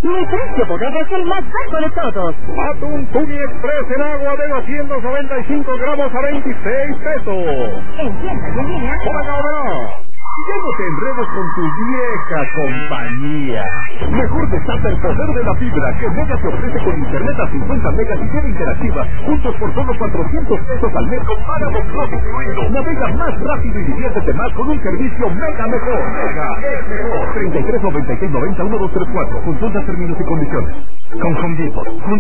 Mi precio bodega es el más bajo de todos. Atún Tuni Express en agua de 295 gramos a 26 pesos. En tienda y en línea. ¡Hola, ya no te enredes con tu vieja compañía. Mejor desata el poder de la fibra que Mega te ofrece con internet a 50 megas y web interactiva, juntos por solo 400 pesos al mes con pagos no incluido. Navega más rápido y diviértete más con un servicio Mega mejor. Mega es mejor. 33 96 90 1234. Consulta términos y condiciones. Con Home Depot.